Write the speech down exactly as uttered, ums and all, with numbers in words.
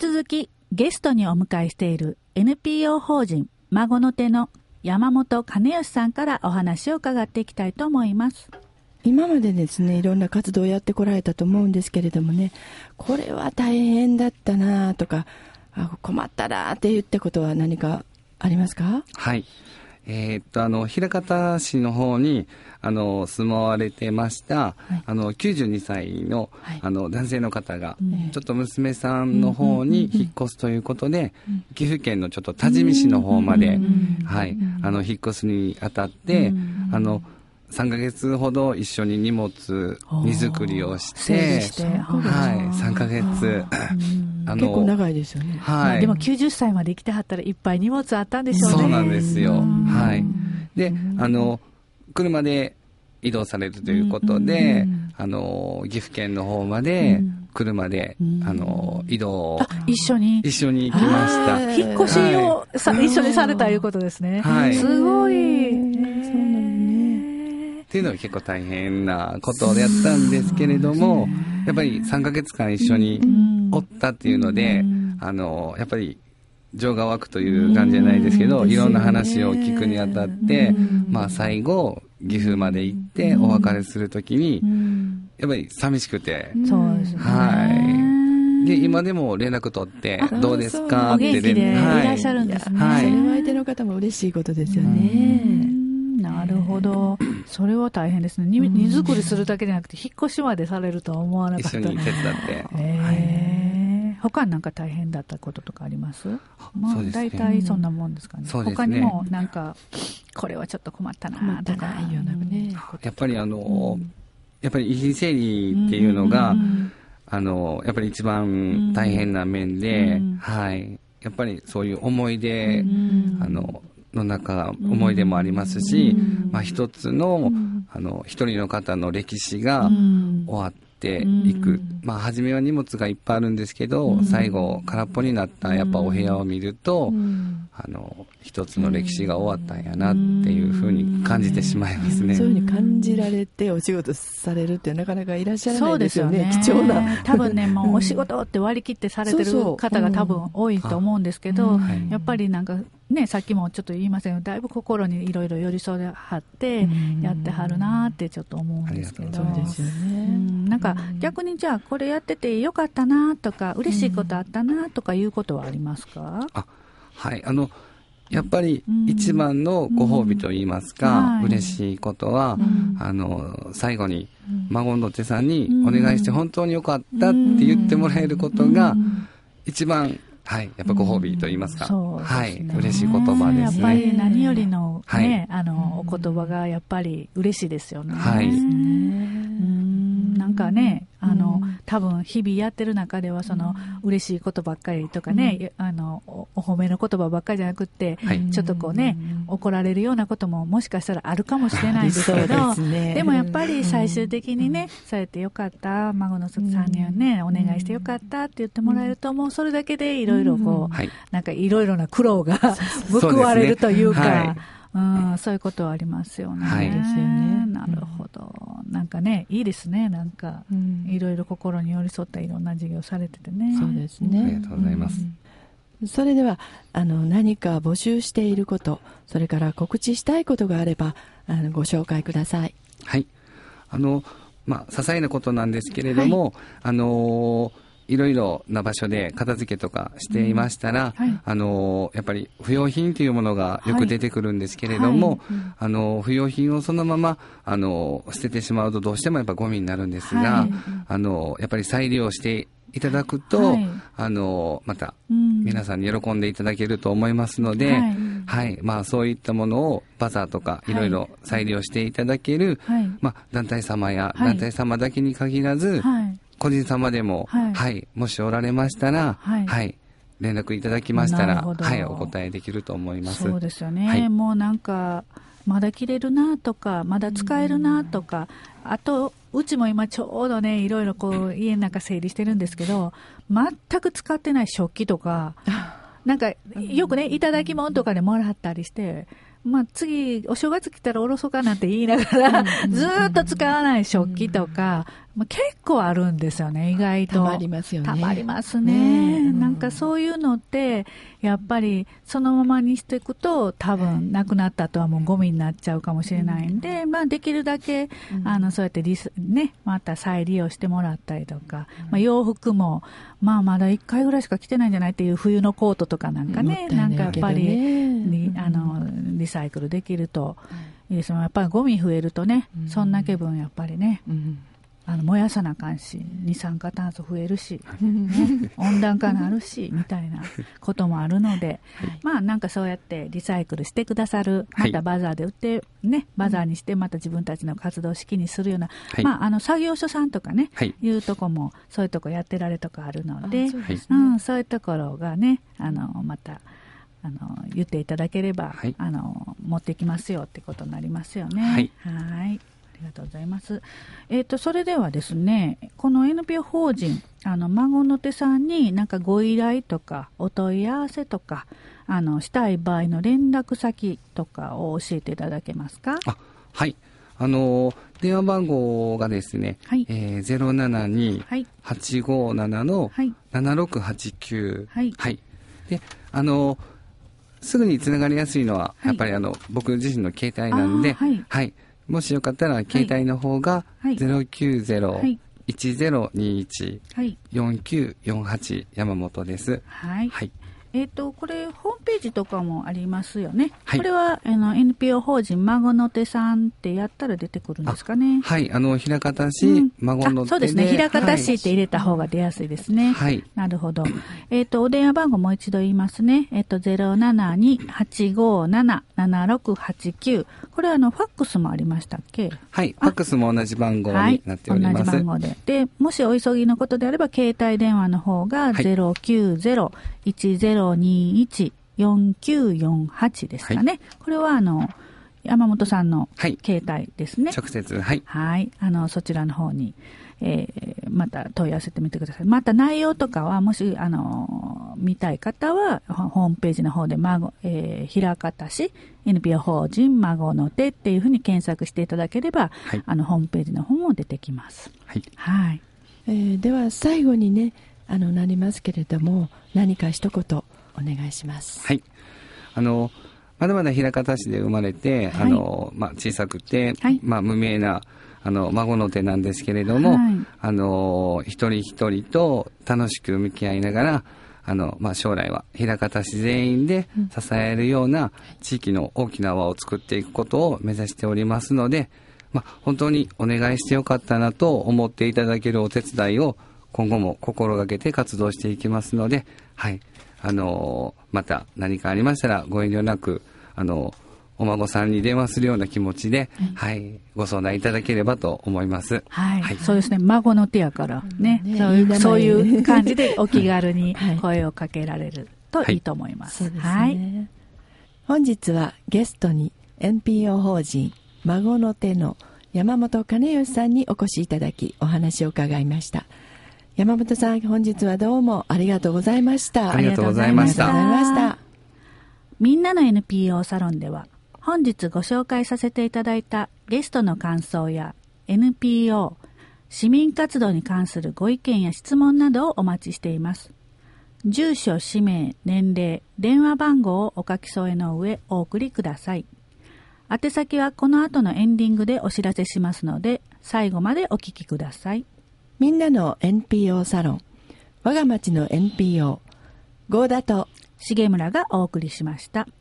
続きゲストにお迎えしている エヌピーオー 法人孫の手の山本金義さんからお話を伺っていきたいと思います。 今までですね、いろんな活動をやってこられたと思うんですけれどもね、これは大変だったなとか、あ困ったなって言ったことは何かありますか？ はい。えー、っと、あの、枚方市の方に、あの、住まわれてました、はい、あの、きゅうじゅうにさいの、はい、あの、男性の方が、うん、ちょっと娘さんの方に引っ越すということで、うん、岐阜県のちょっと多治見市の方まで、うん、はい、あの、引っ越すにあたって、うん、あの、さんかげつほど一緒に荷物荷造りをして、 してはい、さんかげつ。 あの結構長いですよね。 はい。でもきゅうじゅっさいまで生きてはったらいっぱい荷物あったんでしょうね。 そうなんですよ。はい。で、あの、車で移動されるということで、あの、岐阜県の方まで、車で、あの、移動を。 一緒に一緒に行きました。 引っ越しをさ、はい、一緒にされたいうことですね。はい。すごい。 っていうのは結構大変なことをやったんですけれども、やっぱりさんかげつかん一緒におったっていうので、あの、やっぱり情が湧くという感じじゃないですけど、いろんな話を聞くにあたって、まあ最後、岐阜まで行ってお別れするときに、やっぱり寂しくて、 そうですね。 はい。で、今でも連絡取って、どうですかって連絡。 お元気でいらっしゃるんですね。 はい。それは相手の方も嬉しいことですよね。 なるほど。それは大変ですね。荷, 荷造りするだけじゃなくて、引っ越しまでされるとは思わなかった。 一緒に手伝って。 えー、他になんか大変だったこととかあります？まあ、そうですね。大体そんなもんですかね。そうですね。他にもなんか、これはちょっと困ったなとか。いいよね。 やっぱりあの、うん、やっぱり遺品整理っていうのが、うん、あの、やっぱり一番大変な面で、うん、はい。やっぱりそういう思い出、うん、あの、の中、思い出もありますし、まあ一つの、あの、一人の方の歴史が終わっていく。まあ初めは荷物がいっぱいあるんですけど、最後空っぽになったやっぱお部屋を見ると、あの、一つの歴史が終わったんやなっていうふうに感じてしまいますね。 そういうふうに感じられてお仕事されるってなかなかいらっしゃらないですよね。貴重な。 多分ね、もうお仕事って割り切ってされてる方が多分多いと思うんですけど、やっぱりなんか、ね、さっきもちょっと言いましたけど、だいぶ心にいろいろ寄り添いはってやってはるなってちょっと思うんですけど、 そうですよね。 なんか逆にじゃあこれやっててよかったなとか嬉しいことあったなとかいうことはありますか？ あ、はい、あのやっぱり一番のご褒美といいますか、うんはい、嬉しいことは、うん、あの最後に孫の手さんにお願いして本当によかったって言ってもらえることが一番、はい、やっぱご褒美と言いますか、うん、はい、嬉しい言葉ですね。 やっぱり何よりのね、はい、あのお言葉がやっぱり嬉しいですよね。はい。うん、なんかね、あの、うん、多分日々やってる中ではその嬉しいことばっかりとかね、うん、あの お, お褒めの言葉ばっかりじゃなくって、はい、ちょっとこうね、うん、怒られるようなことももしかしたらあるかもしれないですけど、で, ね、でもやっぱり最終的にね、うん、そうやってよかった、孫のさんにはね、お願いしてよかったって言ってもらえると、もうそれだけでいろいろこう、うん、なんかいろいろな苦労が報われるというか、うん、そういうことはありますよね。はい、ですよね。なるほど。なんかね、いいですね。なんか、うん、いろいろ心に寄り添ったいろんな授業されててね。 そうですね。 ありがとうございます。 うん、それでは、あの、何か募集していること、それから告知したいことがあれば、あの、ご紹介ください。 はい。あの、まあ、些細なことなんですけれども、はい、あのー、いろいろな場所で片付けとかしていましたら、うんはい、あのやっぱり不用品というものがよく出てくるんですけれども、はいはいうん、あの不用品をそのままあの捨ててしまうとどうしてもやっぱゴミになるんですが、はい、あのやっぱり再利用していただくと、はい、あのまた皆さんに喜んでいただけると思いますので、はいはい、まあ、そういったものをバザーとかいろいろ再利用していただける、はいまあ、団体様や団体様だけに限らず、はい個人様でも、はい、はい、もしおられましたら、はい、はい、連絡いただきましたら、はい、お答えできると思います。 そうですよね。はい、もうなんか、まだ着れるなとか、まだ使えるなとか、あと、うちも今ちょうどね、いろいろこう、家の中整理してるんですけど、全く使ってない食器とか、なんか、よくね、いただき物とかでもらったりして、 まあ、次、お正月来たらおろそかなんて言いながら、ずーっと使わない食器とか、まあ、結構あるんですよね、意外と。 たまりますよね。 たまりますね。ね、なんかそういうのって、やっぱりそのままにしていくと、多分なくなった後はもうゴミになっちゃうかもしれないんで、うん、まあできるだけ、うん、あの、そうやってリス、ね、また再利用してもらったりとか、うん、まあ洋服も、まあまだいっかいぐらいしか着てないんじゃないっていう冬のコートとかなんかね、な, なんかやっぱり、ね、あの、リサイクルできるといいですよ。やっぱりゴミ増えるとね、うん、そんな気分やっぱりね、うん、あの燃やさなあかんし、二酸化炭素増えるし、ね、温暖化になるしみたいなこともあるので、はい、まあなんかそうやってリサイクルしてくださる、またバザーで売ってね、バザーにしてまた自分たちの活動を式にするような、はい、まああの作業所さんとかね、はい、いうとこもそういうとこやってられるとこあるので、そうですね、うん、そういうところがね、あのまたあの言っていただければ、はい、あの持ってきますよってことになりますよね。はい。はい、ありがとうございます。えっと、それではですね、この エヌピーオー 法人、あの、孫の手さんになんかご依頼とか、お問い合わせとか、あの、したい場合の連絡先とかを教えていただけますか？ あ、はい。あの、電話番号がですね、はい、えー、ゼロななに はちごなな のななろくはちきゅう。はい。はい。で、あの、すぐにつながりやすいのは、やっぱりあの、はい、僕自身の携帯なんで、はい、はい。もしよかったら、携帯の方が、ゼロきゅうゼロ いちゼロにいち よんきゅうよんはち 山本です。 はい。はい。えっと、これ、ホームページとかもありますよね。はい、これは、あの、エヌピーオー 法人孫の手さんってやったら出てくるんですかね。 はい。あの、枚方市、うん、孫の手で。 そうですね。枚方市って入れた方が出やすいですね。はい。なるほど。えっと、お電話番号もう一度言いますね。えっと、ゼロななに はちごなな ななろくはちきゅう。これはあの、ファックスもありましたっけ？ はい。ファックスも同じ番号になっております。 はい、同じ番号で。で、もしお急ぎのことであれば、携帯電話の方がゼロきゅうゼロ いちゼロにいち よんきゅうよんはちですかね。はい、これはあの、山本さんの携帯ですね。 はい、直接、はい。 はい。あの、そちらの方に、えー、また問い合わせてみてください。また内容とかは、もし、あの、見たい方は、ホームページの方で、孫、えー、枚方市 エヌピーオー 法人孫の手っていうふうに検索していただければ、はい、あの、ホームページの方も出てきます。はい。はい。 えー、では、最後にね、あの、なりますけれども、何か一言、お願いします。 はい。あの、まだまだ枚方市で生まれて、はい、あの、まあ、小さくて、はい、まあ、無名な、あの、孫の手なんですけれども、はい、あの、一人一人と楽しく向き合いながら、あの、まあ、将来は枚方市全員で支えるような地域の大きな輪を作っていくことを目指しておりますので、まあ、本当にお願いしてよかったなと思っていただけるお手伝いを今後も心がけて活動していきますので、はい。あの、また何かありましたらご遠慮なく、あの、お孫さんに電話するような気持ちで、うん、はい、ご相談いただければと思います。 はい。はい、そうですね。孫の手やからね、うんね、そういう、そういう感じでお気軽に声をかけられるといいと思います。はい。はい、ね、 本日はゲストに エヌピーオー 法人孫の手の山本金義さんにお越しいただきお話を伺いました。山本さん、本日はどうもありがとうございました。 ありがとうございました。 みんなの エヌピーオー サロンでは、本日ご紹介させていただいたゲストの感想や エヌピーオー、市民活動に関するご意見や質問などをお待ちしています。住所、氏名、年齢、電話番号をお書き添えの上お送りください。宛先はこの後のエンディングでお知らせしますので、最後までお聞きください。 みんなの エヌピーオー サロン、我が町の エヌピーオー、合田と重村がお送りしました。